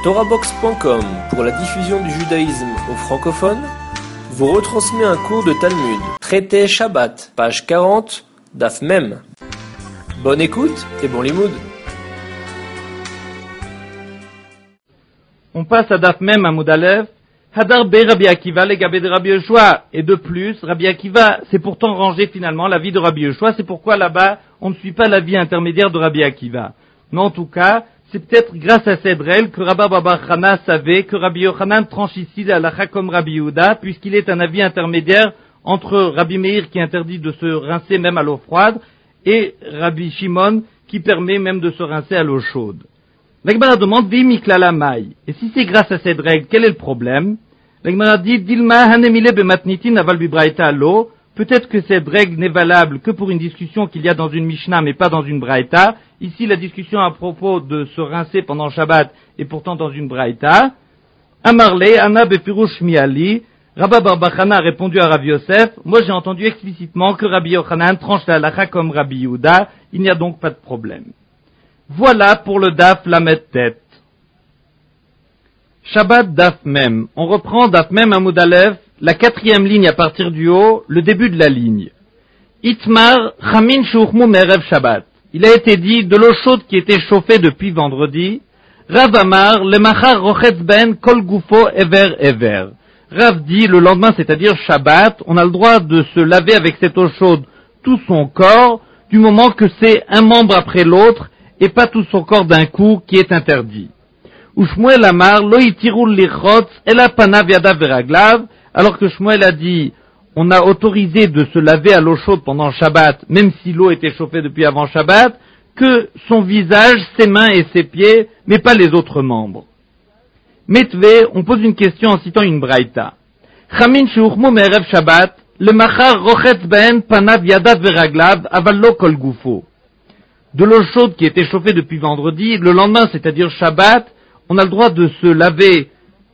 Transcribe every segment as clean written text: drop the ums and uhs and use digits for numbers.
TorahBox.com, pour la diffusion du judaïsme aux francophones, vous retransmet un cours de Talmud, traité Shabbat, page 40, Daf Mem. Bonne écoute et bon limoud. On passe à Daf Mem à Moudalev. Hadar be Rabbi Akiva legabé de Rabbi Yoshua. Et de plus, Rabbi Akiva s'est pourtant rangé finalement l'avis de Rabbi Yoshua. C'est pourquoi là-bas, on ne suit pas l'avis intermédiaire de Rabbi Akiva. Mais en tout cas, c'est peut-être grâce à cette règle que Rabba Bar Chana savait que Rabbi Yochanan tranche ici la halakha comme Rabbi Yehuda, puisqu'il est un avis intermédiaire entre Rabbi Meir qui interdit de se rincer même à l'eau froide et Rabbi Shimon qui permet même de se rincer à l'eau chaude. La Gemara demande Vimikla la maï. Et si c'est grâce à cette règle, quel est le problème? La Gemara dit Dilma hanemile bematnitin aval bibraïta à l'eau. Peut-être que cette règle n'est valable que pour une discussion qu'il y a dans une Mishnah, mais pas dans une Braïta. Ici, la discussion à propos de se rincer pendant Shabbat est pourtant dans une Braïta. Amarle, Anna befirush miali. Rabba Bar Chana a répondu à Rabbi Yosef. Moi, j'ai entendu explicitement que Rabbi Yochanan tranche la halakha comme Rabbi Yehuda. Il n'y a donc pas de problème. Voilà pour le Daf Lamed Tet. Shabbat Daf Mem. On reprend Daf Mem à Moudalev. La quatrième ligne à partir du haut, le début de la ligne. Itmar chamin shuchmu merev Shabbat. Il a été dit de l'eau chaude qui était chauffée depuis vendredi. Rav Amar lemachar rochetz ben kol gufo ever ever. Rav dit le lendemain, c'est-à-dire Shabbat, on a le droit de se laver avec cette eau chaude tout son corps, du moment que c'est un membre après l'autre et pas tout son corps d'un coup qui est interdit. Ushmuel Amar lo itirul lichotz ela panav yadav veraglav. Alors que Shmuel a dit, on a autorisé de se laver à l'eau chaude pendant Shabbat, même si l'eau était chauffée depuis avant Shabbat, que son visage, ses mains et ses pieds, mais pas les autres membres. Metve, on pose une question en citant une braïta. Chamin shuchmu me'erev Shabbat, le machar rochetz ben panav yadav veraglav aval lo kol gufo. De l'eau chaude qui était chauffée depuis vendredi, le lendemain, c'est-à-dire Shabbat, on a le droit de se laver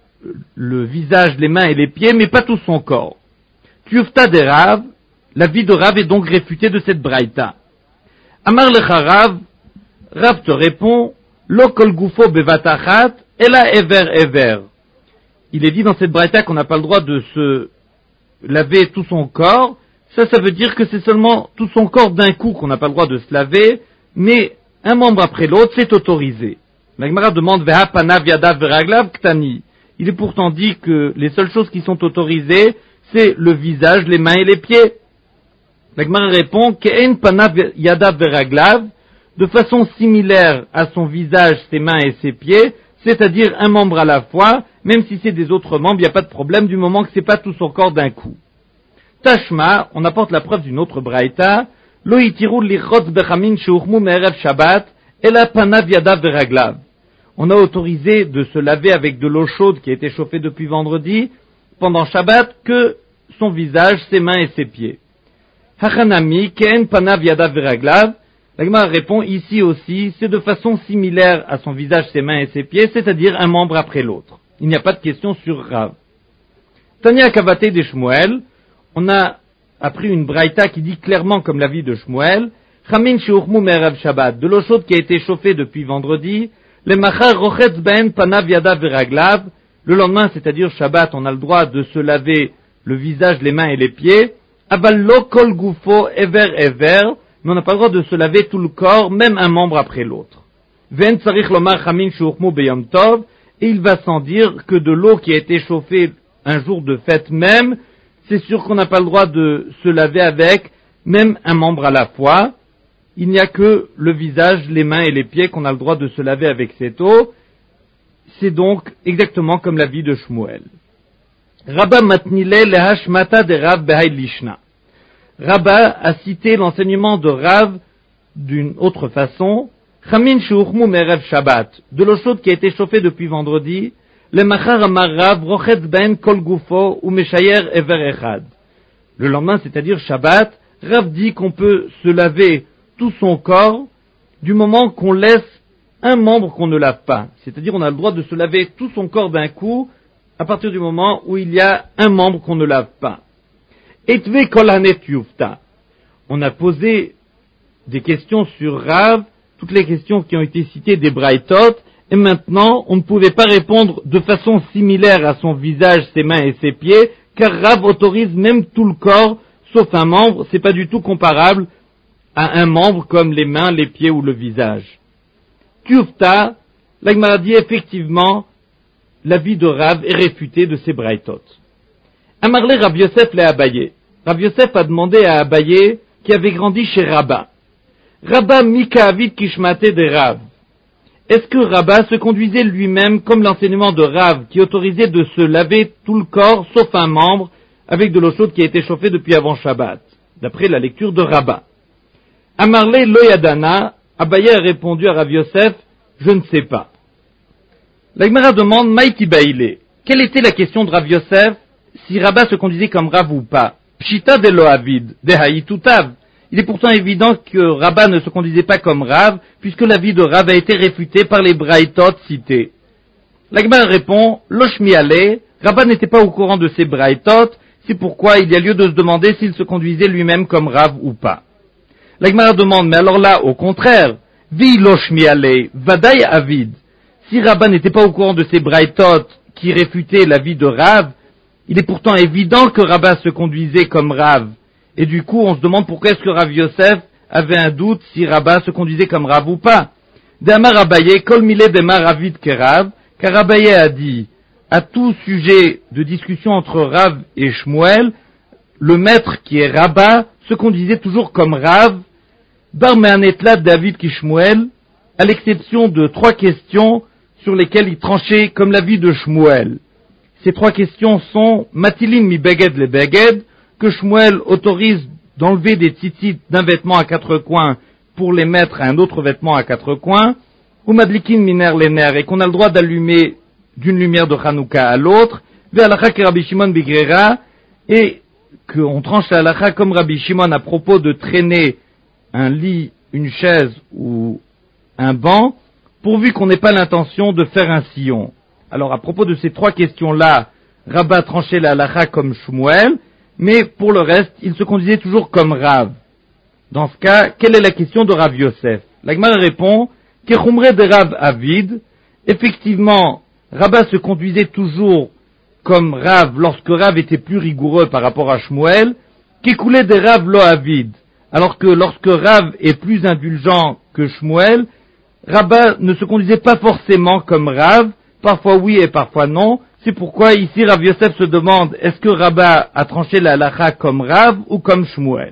le visage, les mains et les pieds, mais pas tout son corps. Tufta de Rav, la vie de Rav est donc réfutée de cette braïta. Amar lecha Rav, Rav te répond, lo kol gufo bevatachat, ela ever ever. Il est dit dans cette braïta qu'on n'a pas le droit de se laver tout son corps. Ça veut dire que c'est seulement tout son corps d'un coup qu'on n'a pas le droit de se laver, mais un membre après l'autre, c'est autorisé. La Gemara demande, veha panav yadav veraglav ktani. Il est pourtant dit que les seules choses qui sont autorisées, c'est le visage, les mains et les pieds. La Gemara répond, Ke'en panav yadav veraglav, de façon similaire à son visage, ses mains et ses pieds, c'est-à-dire un membre à la fois, même si c'est des autres membres, il n'y a pas de problème du moment que c'est pas tout son corps d'un coup. Tashma, on apporte la preuve d'une autre braïta, Lo itiru lichotz bechamin sheuchmu me'erev Shabbat, ela panav yadav veraglav. On a autorisé de se laver avec de l'eau chaude qui a été chauffée depuis vendredi, pendant Shabbat, que son visage, ses mains et ses pieds. Hachanami, ke'en panav yadav veraglav. La Gemara répond ici aussi, c'est de façon similaire à son visage, ses mains et ses pieds, c'est-à-dire un membre après l'autre. Il n'y a pas de question sur Rav. Tania Kavate de Shmuel, on a appris une braïta qui dit clairement comme l'avis de Shmuel, Chamin sheuchmu me'erev Shabbat, de l'eau chaude qui a été chauffée depuis vendredi, le machar rochetz ben panav yadav veraglav, le lendemain, c'est-à-dire Shabbat, on a le droit de se laver le visage, les mains et les pieds, aval lo kol gufo ever ever, mais on n'a pas le droit de se laver tout le corps, même un membre après l'autre. Ven tzarich lomar chamin sheuchmu beyom tov, et il va sans dire que de l'eau qui a été chauffée un jour de fête même, c'est sûr qu'on n'a pas le droit de se laver avec même un membre à la fois. Il n'y a que le visage, les mains et les pieds qu'on a le droit de se laver avec cette eau. C'est donc exactement comme l'avis de Shmuel. Rabba matnile lehashmata de Rav behai lishna. Rabba a cité l'enseignement de Rav d'une autre façon. Chamin sheuchmu me'erev Shabbat, de l'eau chaude qui a été chauffée depuis vendredi. Le machar amar Rav rochetz ben kol gufo u meshayer ever echad. Le lendemain, c'est-à-dire Shabbat, Rav dit qu'on peut se laver tout son corps du moment qu'on laisse un membre qu'on ne lave pas. C'est-à-dire on a le droit de se laver tout son corps d'un coup à partir du moment où il y a un membre qu'on ne lave pas. Etve kol hanet yufta. On a posé des questions sur Rav, toutes les questions qui ont été citées des braïtot, et maintenant on ne pouvait pas répondre de façon similaire à son visage, ses mains et ses pieds, car Rav autorise même tout le corps, sauf un membre, c'est pas du tout comparable à un membre comme les mains, les pieds ou le visage. Tufta, la Gemara dit effectivement, l'avis de Rav est réfuté de ces braïtot. Amarle Rav Yosef l'a Abaye. Rav Yosef a demandé à Abaye, qui avait grandi chez Rabba. Rabba Mika Avid Kishmate de Rav. Est-ce que Rabba se conduisait lui-même comme l'enseignement de Rav, qui autorisait de se laver tout le corps, sauf un membre, avec de l'eau chaude qui a été chauffée depuis avant Shabbat, d'après la lecture de Rabba. Amarle Loyadana, Abaye a répondu à Rav Yosef, je ne sais pas. La Gemara demande, Maïti Baïle, quelle était la question de Rav Yosef, si Rabba se conduisait comme Rav ou pas? Pshita de Loavid, de Haïtoutav. Il est pourtant évident que Rabba ne se conduisait pas comme Rav, puisque l'avis de Rav a été réfuté par les braïtot cités. La Gemara répond, Loshmi Ale, Rabba n'était pas au courant de ces braïtot, c'est pourquoi il y a lieu de se demander s'il se conduisait lui-même comme Rav ou pas. La Gemara demande, mais alors là, au contraire, Vi Loshmi Ale, Vadaï Avid. Si Rabba n'était pas au courant de ces braïtot qui réfutaient l'avis de Rav, il est pourtant évident que Rabba se conduisait comme Rav. Et du coup, on se demande pourquoi est-ce que Rav Yosef avait un doute si Rabba se conduisait comme Rav ou pas. D'Amar Abaye, Kol Mile Demar Ravid Kerav, car Abaye a dit, à tout sujet de discussion entre Rav et Shmuel, le maître qui est Rabba se conduisait toujours comme Rav, Bar Me'anetla David ki Shmuel, à l'exception de 3 questions sur lesquelles il tranchait comme l'avis de Shmuel. Ces 3 questions sont Matilin mi beged le beged, que Shmuel autorise d'enlever des tzitzit d'un vêtement à 4 coins pour les mettre à un autre vêtement à 4 coins, ou Madlikin miner les nerfs, et qu'on a le droit d'allumer d'une lumière de Hanouka à l'autre, vers l'alakha que Rabbi Shimon bigrera, et qu'on tranche la halakha comme Rabbi Shimon à propos de traîner un lit, une chaise ou un banc, pourvu qu'on n'ait pas l'intention de faire un sillon. Alors à propos de ces 3 questions-là, Rabba tranchait la halakha comme Shmuel, mais pour le reste, il se conduisait toujours comme Rav. Dans ce cas, quelle est la question de Rav Yosef? La Gemara répond, Kechumre de Rav Avid, effectivement, Rabba se conduisait toujours comme Rav lorsque Rav était plus rigoureux par rapport à Shmuel, Kekoulé de Rav Lo Avid, alors que lorsque Rav est plus indulgent que Shmuel, Rabba ne se conduisait pas forcément comme Rav, parfois oui et parfois non. C'est pourquoi ici Rav Yosef se demande, est-ce que Rabba a tranché la halakha comme Rav ou comme Shmuel?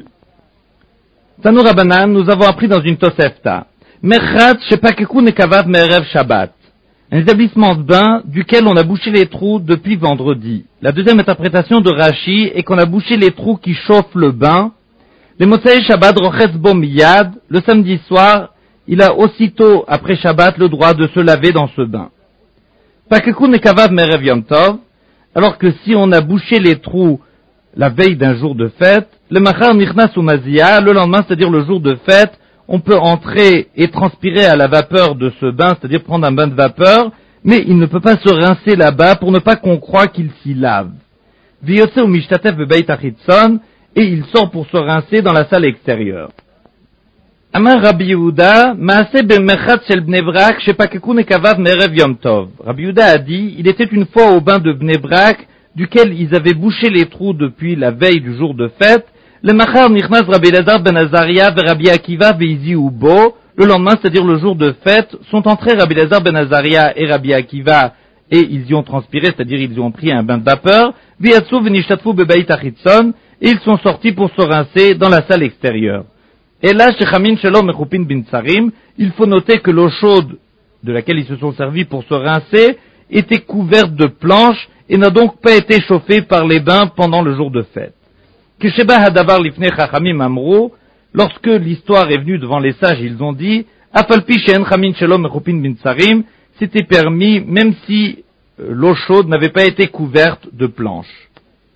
Tanu Rabbanan, nous avons appris dans une Tosefta, Merchat shepakeku nekavav me'erev Shabbat, un établissement de bain duquel on a bouché les trous depuis vendredi. La deuxième interprétation de Rashi est qu'on a bouché les trous qui chauffent le bain. Le Motzei Shabbat rochetz bo miyad, le samedi soir, il a aussitôt après Shabbat le droit de se laver dans ce bain. Pakeku nekavav me'erev Yom Tov, alors que si on a bouché les trous la veille d'un jour de fête, le machar nichnas umazia, le lendemain, c'est-à-dire le jour de fête, on peut entrer et transpirer à la vapeur de ce bain, c'est-à-dire prendre un bain de vapeur, mais il ne peut pas se rincer là-bas pour ne pas qu'on croie qu'il s'y lave. Viyotse ou mishtatef bebeit achitson, et il sort pour se rincer dans la salle extérieure. Amar Rabbi Yehuda, maase b'merchat shel Bnei Brak, shepakeku nekavav me'erev Yom Tov. Rabbi Yehuda a dit, il était une fois au bain de Bnei Brak, duquel ils avaient bouché les trous depuis la veille du jour de fête. Le machar nichnas Rabbi Elazar ben Azaria ve Rabbi Akiva veizi ubo. Le lendemain, c'est-à-dire le jour de fête, sont entrés Rabbi Elazar ben Azaria et Rabbi Akiva, et ils y ont transpiré, c'est-à-dire ils y ont pris un bain de vapeur. V'yatsu v'nishtatfu bebeit achitson, et ils sont sortis pour se rincer dans la salle extérieure. Et là, chez Chamin Shalom Mechupin bin Tsarim, il faut noter que l'eau chaude de laquelle ils se sont servis pour se rincer était couverte de planches et n'a donc pas été chauffée par les bains pendant le jour de fête. Kesheba hadavar lifnei chachamim amro, lorsque l'histoire est venue devant les sages, ils ont dit, afalpi she'en Chamin Shalom Mechupin bin Tsarim, c'était permis même si l'eau chaude n'avait pas été couverte de planches.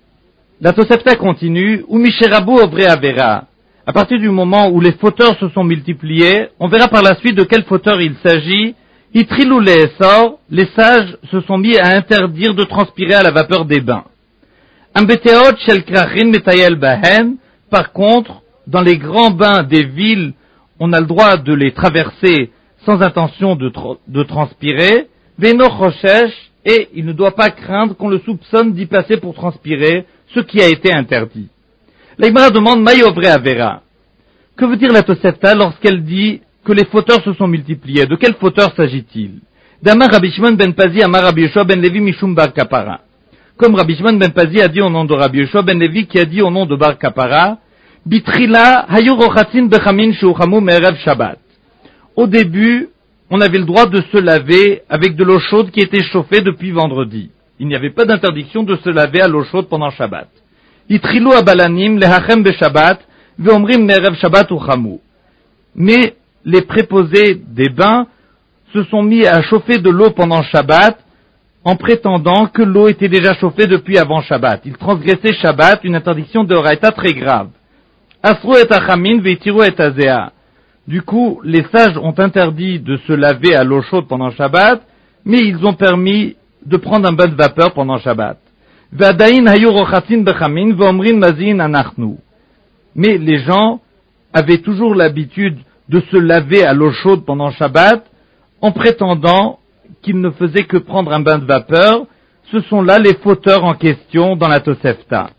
La Tosefta continue, ou Misherabu Ovre Avera. À partir du moment où les fauteurs se sont multipliés, on verra par la suite de quel fauteur il s'agit. Itrilou le'esor, les sages se sont mis à interdire de transpirer à la vapeur des bains. Ambeteot shel krachin metayel bahen, par contre, dans les grands bains des villes, on a le droit de les traverser sans intention de transpirer, ve'eno choshesh, et il ne doit pas craindre qu'on le soupçonne d'y passer pour transpirer, ce qui a été interdit. La Gemara demande Mayovre Avera. Que veut dire la Tosefta lorsqu'elle dit que les fauteurs se sont multipliés? De quel fauteur s'agit-il? D'Amar Rabbi Shimon ben Pazi, Amar Rabbi Yoshua ben Levi Mishum Bar Kapara. Comme Rabbi Shimon ben Pazi a dit au nom de Rabbi Yoshua ben Levi qui a dit au nom de Bar Kapara, Bitrila hayu rochatzin bechamin shuchamu me'erev Shabbat. Au début, on avait le droit de se laver avec de l'eau chaude qui était chauffée depuis vendredi. Il n'y avait pas d'interdiction de se laver à l'eau chaude pendant Shabbat. Itrilu abalanim lehachem beShabbat ve'omrim me'erev Shabbat uchamu. Mais les préposés des bains se sont mis à chauffer de l'eau pendant Shabbat en prétendant que l'eau était déjà chauffée depuis avant Shabbat. Ils transgressaient Shabbat, une interdiction de Horaïta très grave. Asru et achamin ve'itiru et azea. Du coup, les sages ont interdit de se laver à l'eau chaude pendant Shabbat, mais ils ont permis de prendre un bain de vapeur pendant Shabbat. V'adain hayu rochatzin bechamin ve'omrin mazin anachnu. Mais les gens avaient toujours l'habitude de se laver à l'eau chaude pendant Shabbat, en prétendant qu'ils ne faisaient que prendre un bain de vapeur. Ce sont là les fauteurs en question dans la Tosefta.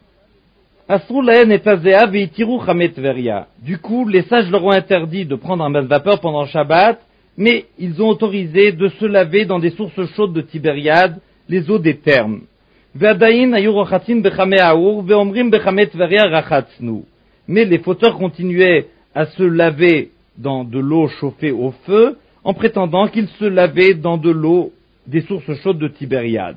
Du coup, les sages leur ont interdit de prendre un bain de vapeur pendant Shabbat, mais ils ont autorisé de se laver dans des sources chaudes de Tibériade, les eaux des thermes. Mais les fauteurs continuaient à se laver dans de l'eau chauffée au feu, en prétendant qu'ils se lavaient dans de l'eau des sources chaudes de Tibériade.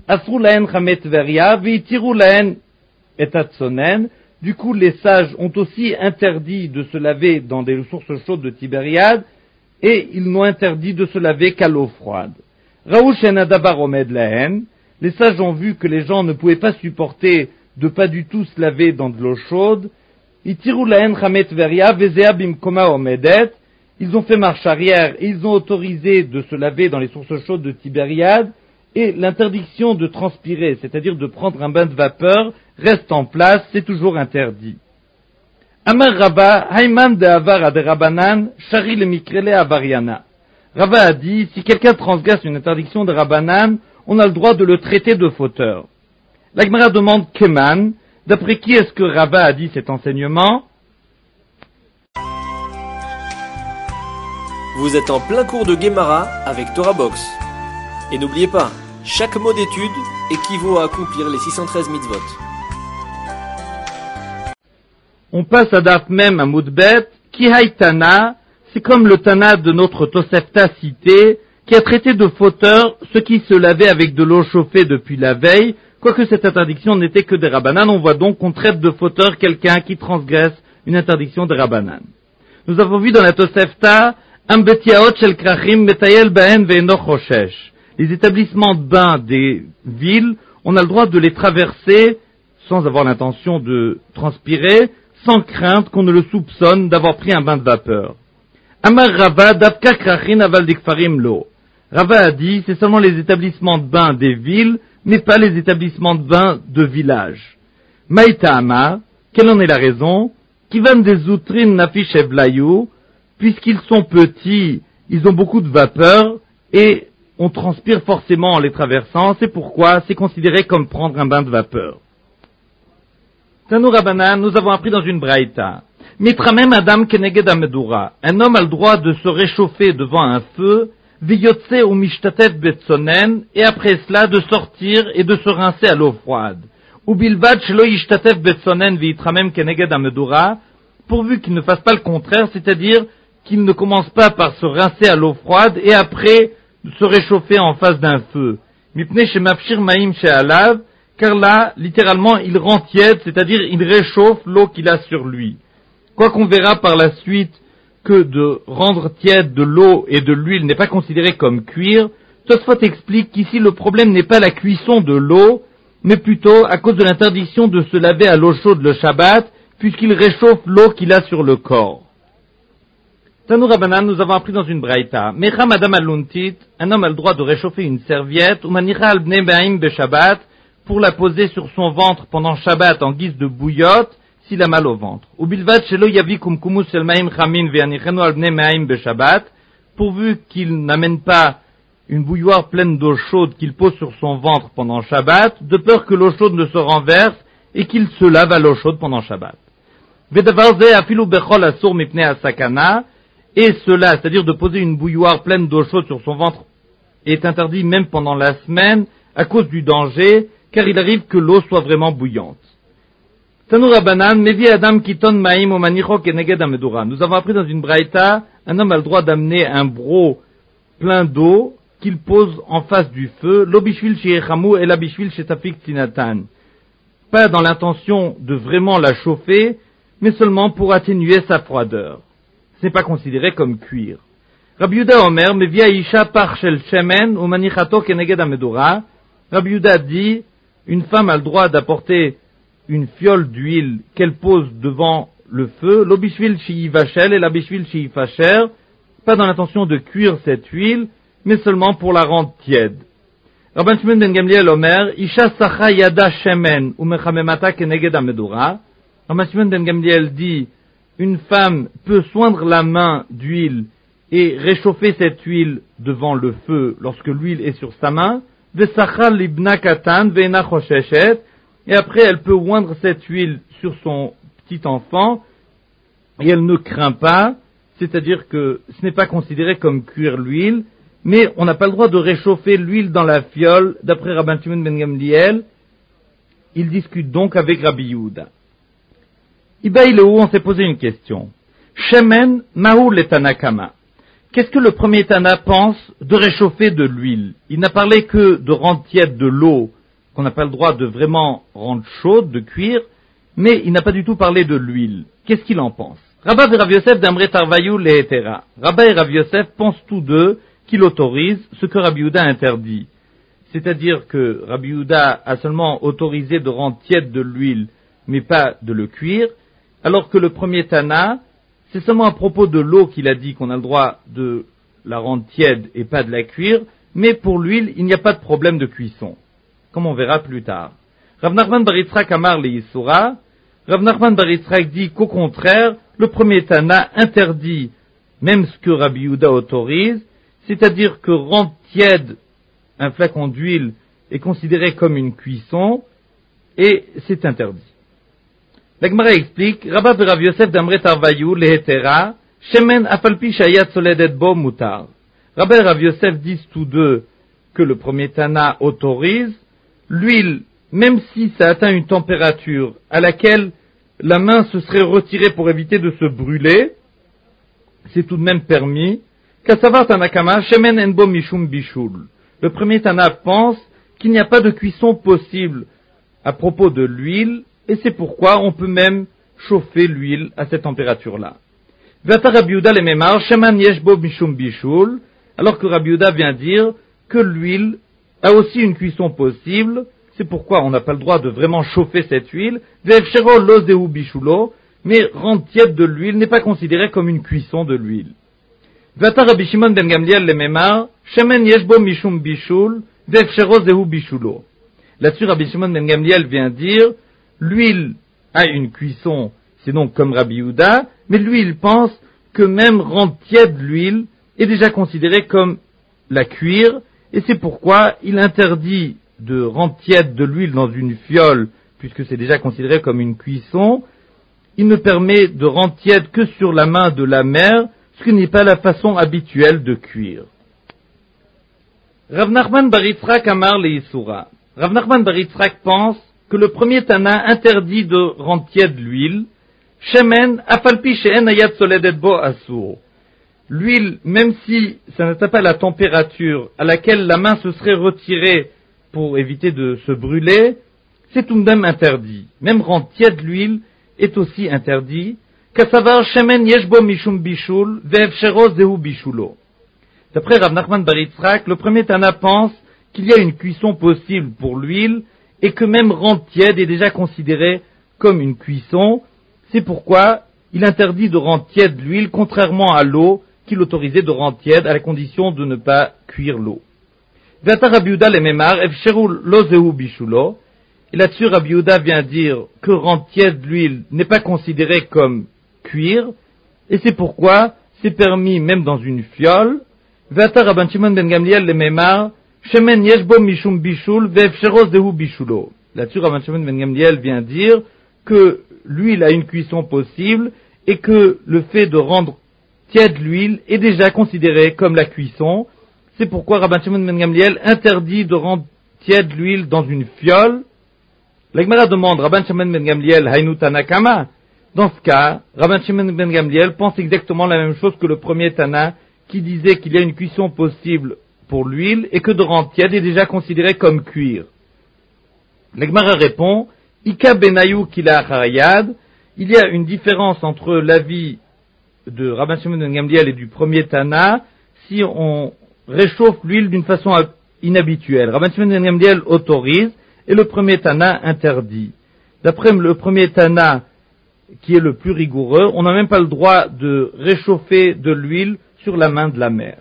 Du coup, les sages ont aussi interdit de se laver dans des sources chaudes de Tibériade, et ils n'ont interdit de se laver qu'à l'eau froide. Les sages ont vu que les gens ne pouvaient pas supporter de pas du tout se laver dans de l'eau chaude. Ils ont fait marche arrière et ils ont autorisé de se laver dans les sources chaudes de Tibériade, et l'interdiction de transpirer, c'est-à-dire de prendre un bain de vapeur, reste en place, c'est toujours interdit. Amar Rava, Hayman de Avar ad Rabanan, Shari le Mikrele Avariana. Rava a dit, si quelqu'un transgresse une interdiction de Rabanan, on a le droit de le traiter de fauteur. La Gemara demande Keman, d'après qui est-ce que Rava a dit cet enseignement? Vous êtes en plein cours de Gemara avec Torah Box. Et n'oubliez pas, chaque mot d'étude équivaut à accomplir les 613 mitzvot. On passe à Daf Mem Amud Bet, Ki Haytana, c'est comme le Tana de notre Tosefta cité, qui a traité de fauteur ceux qui se lavaient avec de l'eau chauffée depuis la veille, quoique cette interdiction n'était que des Rabbanan. On voit donc qu'on traite de fauteur quelqu'un qui transgresse une interdiction des Rabbanan. Nous avons vu dans la Tosefta, Ambetiaot shel krachim metayel baen ve'eno choshesh. Les établissements de bains des villes, on a le droit de les traverser sans avoir l'intention de transpirer, sans crainte qu'on ne le soupçonne d'avoir pris un bain de vapeur. Amar Rava davka krachin aval dikfarim lo. Rava a dit, c'est seulement les établissements de bains des villes, mais pas les établissements de bains de villages. Maïta Amar, quelle en est la raison? Kivan des outrin nafish evlayu, puisqu'ils sont petits, ils ont beaucoup de vapeur, et on transpire forcément en les traversant, c'est pourquoi c'est considéré comme prendre un bain de vapeur. Tanu Rabbanan, nous avons appris dans une braïta. Mitramem Adam keneged amedura. Un homme a le droit de se réchauffer devant un feu, viyotse ou mishtatef betsonen, et après cela de sortir et de se rincer à l'eau froide. Ou bilvad shelo yishtatef betsonen viyitramem keneged amedura, pourvu qu'il ne fasse pas le contraire, c'est-à-dire qu'il ne commence pas par se rincer à l'eau froide et après se réchauffer en face d'un feu. Mipnei shemafshir maim she'alav, car là, littéralement, il rend tiède, c'est-à-dire il réchauffe l'eau qu'il a sur lui. Quoi qu'on verra par la suite que de rendre tiède de l'eau et de l'huile n'est pas considéré comme cuire, Tosfot explique qu'ici le problème n'est pas la cuisson de l'eau, mais plutôt à cause de l'interdiction de se laver à l'eau chaude le Shabbat, puisqu'il réchauffe l'eau qu'il a sur le corps. Tanu Rabbanan, nous avons appris dans une braïta. Mecha madam aluntit, un homme a le droit de réchauffer une serviette, ou manicha al bnei ba'im be Shabbat, pour la poser sur son ventre pendant Shabbat en guise de bouillotte, s'il a mal au ventre. Ou bilvad shelo yavi kumkumus shel ma'im chamin ve'anichenu al bnei ma'im be Shabbat, pourvu qu'il n'amène pas une bouilloire pleine d'eau chaude qu'il pose sur son ventre pendant Shabbat, de peur que l'eau chaude ne se renverse et qu'il se lave à l'eau chaude pendant Shabbat. Et cela, c'est-à-dire de poser une bouilloire pleine d'eau chaude sur son ventre, est interdit même pendant la semaine à cause du danger, car il arrive que l'eau soit vraiment bouillante. Nous avons appris dans une braïta, un homme a le droit d'amener un broc plein d'eau qu'il pose en face du feu, l'obishvil she'echamu et l'abishvil she'tafik tinatan. Pas dans l'intention de vraiment la chauffer, mais seulement pour atténuer sa froideur. Ce n'est pas considéré comme cuire. Rabbi Yehuda Omer, mevia isha par shel shemen ou manichato keneged amedora. Rabbi Yehuda dit, une femme a le droit d'apporter une fiole d'huile qu'elle pose devant le feu, l'obishvil she'ivachel et l'abishvil she'ifacher, pas dans l'intention de cuire cette huile, mais seulement pour la rendre tiède. Rabban Shimon ben Gamliel Omer, isha sacha yada shemen ou mechamemata keneged amedora. Rabban Shimon ben Gamliel dit, une femme peut soindre la main d'huile et réchauffer cette huile devant le feu lorsque l'huile est sur sa main, vesachal libna katan ve'ena chosheshet, et après elle peut oindre cette huile sur son petit enfant et elle ne craint pas, c'est-à-dire que ce n'est pas considéré comme cuire l'huile, mais on n'a pas le droit de réchauffer l'huile dans la fiole, d'après Rabban Shimon ben Gamliel. Il discute donc avec Rabbi Yehuda. Ibaïleou, on s'est posé une question. Shemen mahu le Tanakama. Qu'est-ce que le premier Tana pense de réchauffer de l'huile? Il n'a parlé que de rendre tiède de l'eau, qu'on n'a pas le droit de vraiment rendre chaude, de cuire, mais il n'a pas du tout parlé de l'huile. Qu'est-ce qu'il en pense? Rabba et Rav Yosef d'Amre Tarvayou lehetera. Rabba et Rav Yosef pensent tous deux qu'il autorise ce que Rabbi Yehuda interdit. C'est-à-dire que Rabbi Yehuda a seulement autorisé de rendre tiède de l'huile, mais pas de le cuire, alors que le premier Tana, c'est seulement à propos de l'eau qu'il a dit qu'on a le droit de la rendre tiède et pas de la cuire, mais pour l'huile, il n'y a pas de problème de cuisson, comme on verra plus tard. Rav Nachman bar Yitzhak amar le Yisura. Rav Nachman bar Yitzhak dit qu'au contraire, le premier Tana interdit même ce que Rabbi Yehuda autorise, c'est-à-dire que rendre tiède un flacon d'huile est considéré comme une cuisson, et c'est interdit. La Gemara explique, Rabba et Rav Yosef d'Amre Tarvayou lehetera, shemen afalpi shayat soledet bo mutar. Rabba et Rav Yosef disent tous deux que le premier Tana autorise l'huile, même si ça atteint une température à laquelle la main se serait retirée pour éviter de se brûler, c'est tout de même permis. Kasavar Tanakama, shemen enbo mishum bishul. Le premier Tana pense qu'il n'y a pas de cuisson possible à propos de l'huile, et c'est pourquoi on peut même chauffer l'huile à cette température-là. Vata Rabbi Yehuda le memar, sheman yeshbo mishum bishul, alors que Rabbi Yehuda vient dire que l'huile a aussi une cuisson possible, c'est pourquoi on n'a pas le droit de vraiment chauffer cette huile, ve'efshero lo zehu bishulo, mais rendre tiède de l'huile n'est pas considéré comme une cuisson de l'huile. Vata Rabbi Shimon ben Gamliel le memar, shemen yeshbo mishum bishul, ve'efshero zehu bishulo. Là-dessus, Rabbi Shimon ben Gamliel vient dire, l'huile a une cuisson, c'est donc comme Rabbi Yehuda, mais lui il pense que même rendre tiède l'huile est déjà considéré comme la cuire, et c'est pourquoi il interdit de rendre tiède de l'huile dans une fiole, puisque c'est déjà considéré comme une cuisson. Il ne permet de rendre tiède que sur la main de la mère, ce qui n'est pas la façon habituelle de cuire. Rav Nachman bar Yitzhak amar le Yisura. Rav Nachman bar Yitzhak pense que le premier Tana interdit de rendre tiède l'huile, shemen afalpi she'en ayat soledet bo asur. L'huile, même si ça n'atteint pas la température à laquelle la main se serait retirée pour éviter de se brûler, c'est tout de même interdit. Même rendre tiède l'huile est aussi interdit. Kasavar shemen yeshbo mishum bishul ve'efshero zehu bishulo. D'après Rav Nachman bar Yitzhak, le premier Tana pense qu'il y a une cuisson possible pour l'huile, et que même rendre tiède est déjà considéré comme une cuisson. C'est pourquoi il interdit de rendre tiède l'huile, contrairement à l'eau qu'il autorisait de rendre tiède à la condition de ne pas cuire l'eau. Vata Rabbi Yehuda le memar, efsheru lo zehu bishulo. Et là-dessus, Rabbi Yehuda vient dire que rendre tiède l'huile n'est pas considéré comme cuire, et c'est pourquoi c'est permis même dans une fiole, Ve'ata Rabban Shimon ben Gamliel le Memar, Shemen yesh bo mishum bishul ve'efshero zehu bishulo. Là-dessus, Rabban Shimon ben Gamliel vient dire que l'huile a une cuisson possible et que le fait de rendre tiède l'huile est déjà considéré comme la cuisson. C'est pourquoi Rabban Shimon ben Gamliel interdit de rendre tiède l'huile dans une fiole. La Gemara demande, Rabban Shimon ben Gamliel haynu tanakama. Dans ce cas, Rabban Shimon ben Gamliel pense exactement la même chose que le premier Tana qui disait qu'il y a une cuisson possible pour l'huile et que de rendre tiède est déjà considéré comme cuire. La Gemara répond, Ika benayu kila harayad. Il y a une différence entre l'avis de Rabban Shimon ben Gamliel et du premier Tana si on réchauffe l'huile d'une façon inhabituelle. Rabban Shimon ben Gamliel autorise et le premier Tana interdit. D'après le premier Tana, qui est le plus rigoureux, on n'a même pas le droit de réchauffer de l'huile sur la main de la mère.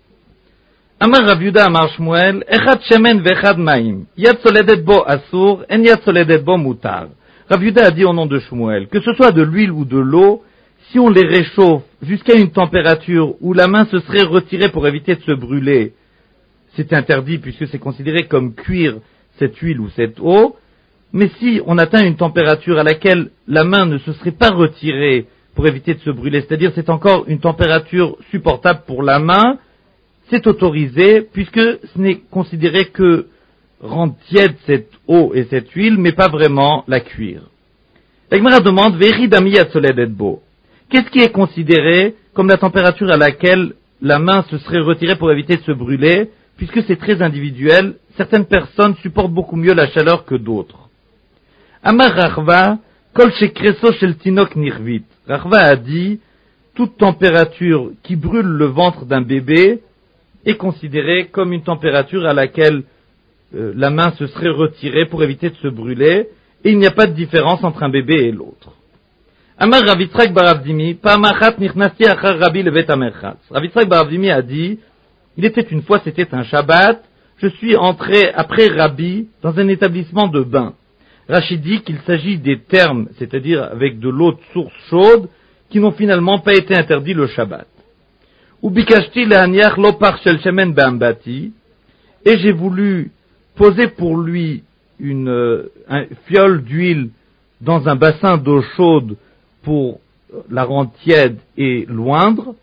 Amar Rav Yehuda Amar Shmuel, Echad shemen ve'echad maim, yad soledet bo asur, en yad soledet bo mutar. Rav Yehuda a dit au nom de Shmuel, que ce soit de l'huile ou de l'eau, si on les réchauffe jusqu'à une température où la main se serait retirée pour éviter de se brûler, c'est interdit puisque c'est considéré comme cuire cette huile ou cette eau. Mais si on atteint une température à laquelle la main ne se serait pas retirée pour éviter de se brûler, c'est-à-dire c'est encore une température supportable pour la main, c'est autorisé puisque ce n'est considéré que rendre tiède cette eau et cette huile, mais pas vraiment la cuire. La Gemara demande, Veri dami atzoledet bo. Qu'est-ce qui est considéré comme la température à laquelle la main se serait retirée pour éviter de se brûler, puisque c'est très individuel, certaines personnes supportent beaucoup mieux la chaleur que d'autres. Amar Rachva, kol shekreso shel tinok nirvit. Rachva a dit, toute température qui brûle le ventre d'un bébé est considérée comme une température à laquelle la main se serait retirée pour éviter de se brûler, et il n'y a pas de différence entre un bébé et l'autre. Amar Rav Yitzchak bar Avdimi, pa'amachat nichnasti achar Rabbi levet hamerchatz. Rav Yitzchak bar Avdimi a dit, il était une fois, c'était un Shabbat, je suis entré après Rabbi dans un établissement de bain. Rachid dit qu'il s'agit des thermes, c'est-à-dire avec de l'eau de source chaude, qui n'ont finalement pas été interdits le Shabbat. Ubikashti lehaniach lo par shel shemen be'ambati, et j'ai voulu poser pour lui une fiole d'huile dans un bassin d'eau chaude pour la rendre tiède et loindre.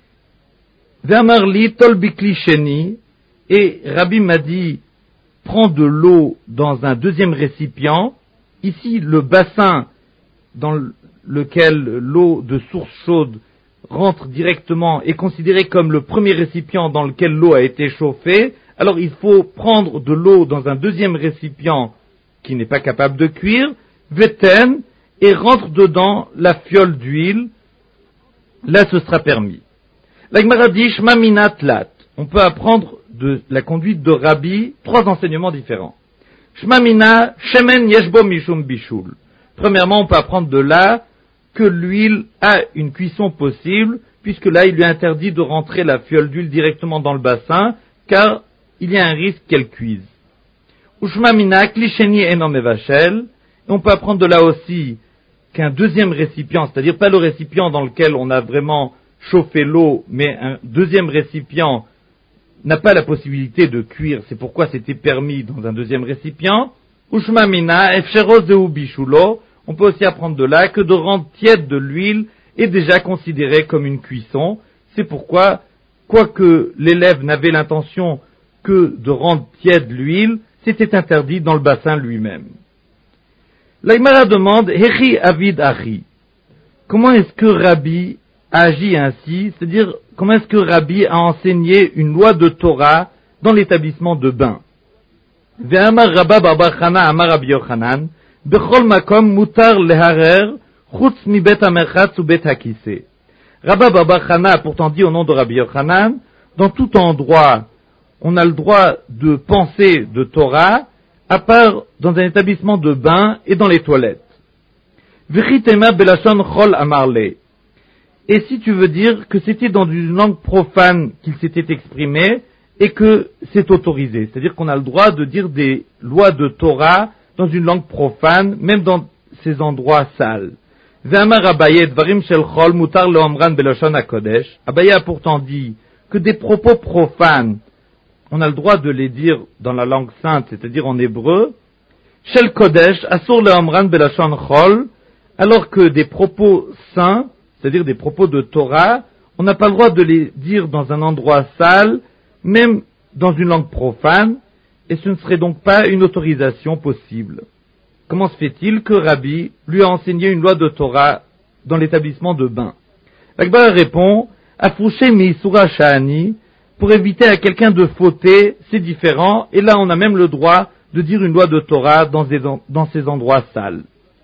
Ve'amarli tol bikli sheni, et Rabbi m'a dit, prends de l'eau dans un deuxième récipient. Ici, le bassin dans lequel l'eau de source chaude rentre directement est considéré comme le premier récipient dans lequel l'eau a été chauffée. Alors il faut prendre de l'eau dans un deuxième récipient qui n'est pas capable de cuire, veten, et rentre dedans la fiole d'huile. Là, ce sera permis. La Gemara dit, Shma mina tlat. On peut apprendre de la conduite de Rabbi 3 enseignements différents. Shmamina, shemen yeshbo mishum bishul. Premièrement, on peut apprendre de là que l'huile a une cuisson possible, puisque là, il lui est interdit de rentrer la fiole d'huile directement dans le bassin, car il y a un risque qu'elle cuise. Ushmamina, klisheni enom evachel. Et on peut apprendre de là aussi qu'un deuxième récipient, c'est-à-dire pas le récipient dans lequel on a vraiment chauffé l'eau, mais un deuxième récipient n'a pas la possibilité de cuire, c'est pourquoi c'était permis dans un deuxième récipient. Ushmamina, efshero zehu bishulo. On peut aussi apprendre de là que de rendre tiède de l'huile est déjà considéré comme une cuisson. C'est pourquoi, quoique l'élève n'avait l'intention que de rendre tiède l'huile, c'était interdit dans le bassin lui-même. La Gemara demande, Hechi avid achi. Comment est-ce que Rabbi a agi ainsi? C'est-à-dire, comment est-ce que Rabbi a enseigné une loi de Torah dans l'établissement de bain? Ve'amar Rabba bar Chana amar Rabbi Yochanan, bechol makom mutar leharer, chutz mi bet hamerchatz u bet hakiseh. Rabba bar Chana a pourtant dit au nom de Rabbi Yochanan, dans tout endroit, on a le droit de penser de Torah, à part dans un établissement de bain et dans les toilettes. V'chitema belashon chol amarle. Et si tu veux dire que c'était dans une langue profane qu'il s'était exprimé et que c'est autorisé, c'est-à-dire qu'on a le droit de dire des lois de Torah dans une langue profane, même dans ces endroits sales. Ve'amar Abaye dvarim shel chol mutar leomran belashon hakodesh. Abaye a pourtant dit que des propos profanes, on a le droit de les dire dans la langue sainte, c'est-à-dire en hébreu, Shel Kodesh, Asur le'amran belashon chol, alors que des propos saints, c'est-à-dire des propos de Torah, on n'a pas le droit de les dire dans un endroit sale, même dans une langue profane, et ce ne serait donc pas une autorisation possible. Comment se fait-il que Rabbi lui a enseigné une loi de Torah dans l'établissement de bain? L'Agmara répond, Afrouché mi'isura sha'ani, pour éviter à quelqu'un de fauter, c'est différent, et là on a même le droit de dire une loi de Torah dans ces endroits sales.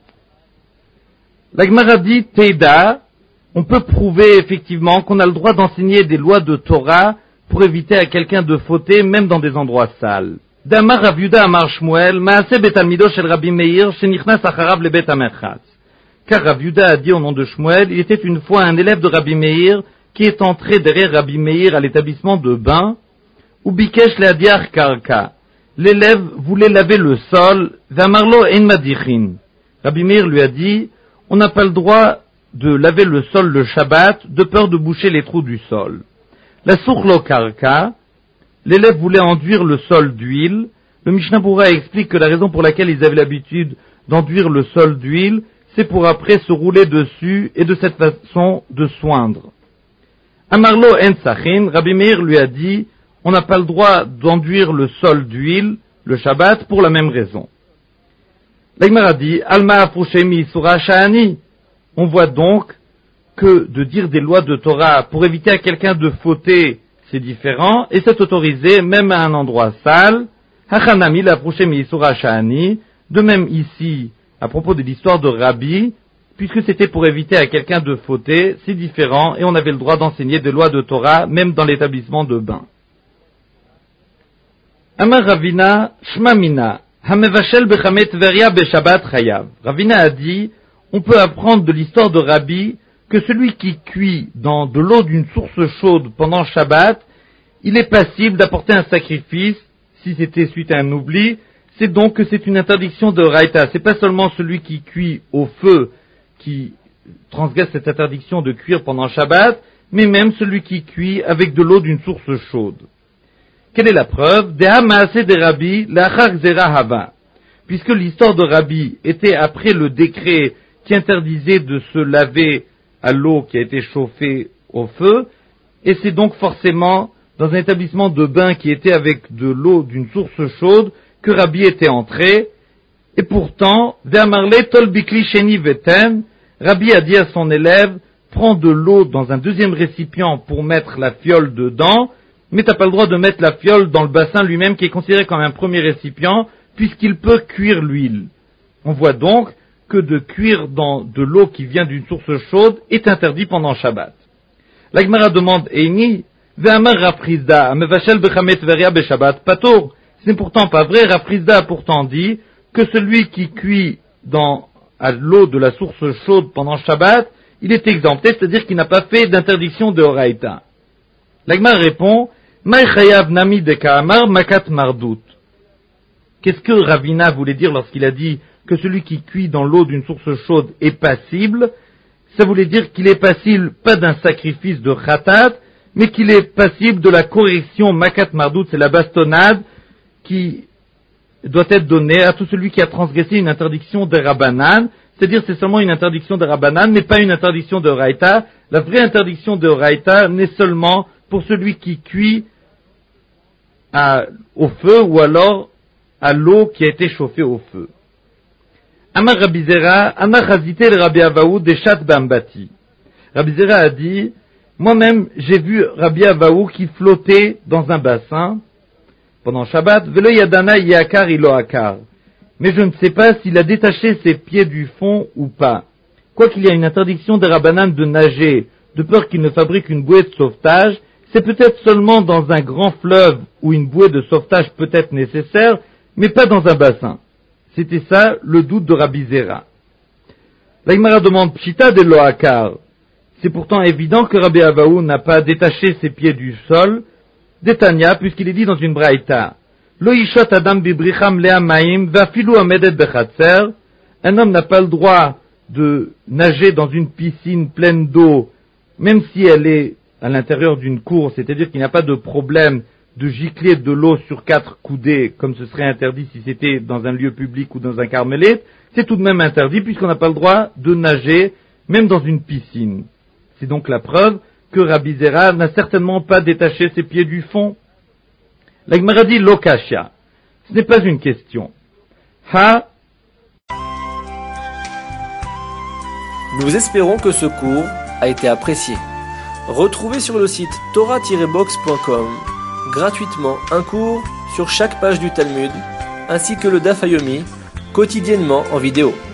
L'Agmara dit, Teida, on peut prouver effectivement qu'on a le droit d'enseigner des lois de Torah pour éviter à quelqu'un de fauter, même dans des endroits sales. D'Amar Rav Yehuda Amar Shmuel, Maaseh betalmido shel Rabbi Meir, shenichnas acharav lebet hamerchatz. Car Rav Yehuda a dit au nom de Shmuel, il était une fois un élève de Rabbi Meir qui est entré derrière Rabbi Meir à l'établissement de bain, ou bikesh leadiach karka. L'élève voulait laver le sol, Vamarlo en madichin. Rabbi Meir lui a dit, on n'a pas le droit de laver le sol le Shabbat, de peur de boucher les trous du sol. La sourlo karka, l'élève voulait enduire le sol d'huile. Le Mishnah Berurah explique que la raison pour laquelle ils avaient l'habitude d'enduire le sol d'huile, c'est pour après se rouler dessus et de cette façon de soindre. Amarlo en sachin, Rabbi Meir lui a dit, on n'a pas le droit d'enduire le sol d'huile, le Shabbat, pour la même raison. La Gemara dit, Alma afrouchemi sura sha'ani. On voit donc que de dire des lois de Torah pour éviter à quelqu'un de fauter, c'est différent, et c'est autorisé même à un endroit sale. Hachanami l'afrouchemi sura sha'ani. De même ici, à propos de l'histoire de Rabbi, puisque c'était pour éviter à quelqu'un de fauter, c'est différent, et on avait le droit d'enseigner des lois de Torah, même dans l'établissement de bain. Amar Ravina, Shmamina, Hamevashel bechamet veria beshabbat chayav. Ravina a dit, on peut apprendre de l'histoire de Rabbi que celui qui cuit dans de l'eau d'une source chaude pendant Shabbat, il est passible d'apporter un sacrifice, si c'était suite à un oubli, c'est donc que c'est une interdiction de Raïta. C'est pas seulement celui qui cuit au feu qui transgresse cette interdiction de cuire pendant Shabbat, mais même celui qui cuit avec de l'eau d'une source chaude. Quelle est la preuve? Deha maaseh de Rabbi lachar zera hava. Puisque l'histoire de Rabbi était après le décret qui interdisait de se laver à l'eau qui a été chauffée au feu, et c'est donc forcément dans un établissement de bain qui était avec de l'eau d'une source chaude que Rabbi était entré, et pourtant, Ve'amarle tol bikli sheni veten, Rabbi a dit à son élève, prends de l'eau dans un deuxième récipient pour mettre la fiole dedans, mais t'as pas le droit de mettre la fiole dans le bassin lui-même qui est considéré comme un premier récipient, puisqu'il peut cuire l'huile. On voit donc que de cuire dans de l'eau qui vient d'une source chaude est interdit pendant Shabbat. La Gemara demande, Eini, Ve'amar Rafrizda, Amevashel bechamet veria beshabbat patur. Ce n'est pourtant pas vrai, Rafrizda a pourtant dit que celui qui cuit à l'eau de la source chaude pendant Shabbat, il est exempté, c'est-à-dire qu'il n'a pas fait d'interdiction de Horaïta. L'Agma répond, Maï chayav nami de ka'amar makat mardout. Qu'est-ce que Ravina voulait dire lorsqu'il a dit que celui qui cuit dans l'eau d'une source chaude est passible? Ça voulait dire qu'il est passible pas d'un sacrifice de khatat, mais qu'il est passible de la correction makat mardout, c'est la bastonnade qui doit être donnée à tout celui qui a transgressé une interdiction de Rabbanan, c'est-à-dire c'est seulement une interdiction de Rabbanan, mais pas une interdiction de Horaïta. La vraie interdiction de Horaïta n'est seulement pour celui qui cuit au feu ou alors à l'eau qui a été chauffée au feu. Amar Rabbi Zera, Ana chazité le Rabbi Avaou deshat bambati. Rabbi Zera a dit, moi-même j'ai vu Rabbi Avaou qui flottait dans un bassin pendant Shabbat, velo yadana yakar ilo akar. Mais je ne sais pas s'il a détaché ses pieds du fond ou pas. Quoiqu'il y a une interdiction des Rabbanan de nager, de peur qu'il ne fabrique une bouée de sauvetage, c'est peut-être seulement dans un grand fleuve où une bouée de sauvetage peut être nécessaire, mais pas dans un bassin. C'était ça le doute de Rabbi Zera. La Gemara demande Pshita de Loakar. C'est pourtant évident que Rabbi Avaou n'a pas détaché ses pieds du sol, d'Etania, puisqu'il est dit dans une braïta, Lo yishot adam bibricham le'amayim vafilu amedet bechatzer. Un homme n'a pas le droit de nager dans une piscine pleine d'eau, même si elle est à l'intérieur d'une cour, c'est-à-dire qu'il n'y a pas de problème de gicler de l'eau sur 4 coudées, comme ce serait interdit si c'était dans un lieu public ou dans un carmélite, c'est tout de même interdit puisqu'on n'a pas le droit de nager, même dans une piscine. C'est donc la preuve que Rabbi Zera n'a certainement pas détaché ses pieds du fond. La Gemara dit Lokashia. Ce n'est pas une question. Ha. Nous espérons que ce cours a été apprécié. Retrouvez sur le site torah-box.com gratuitement un cours sur chaque page du Talmud, ainsi que le Daf Yomi, quotidiennement en vidéo.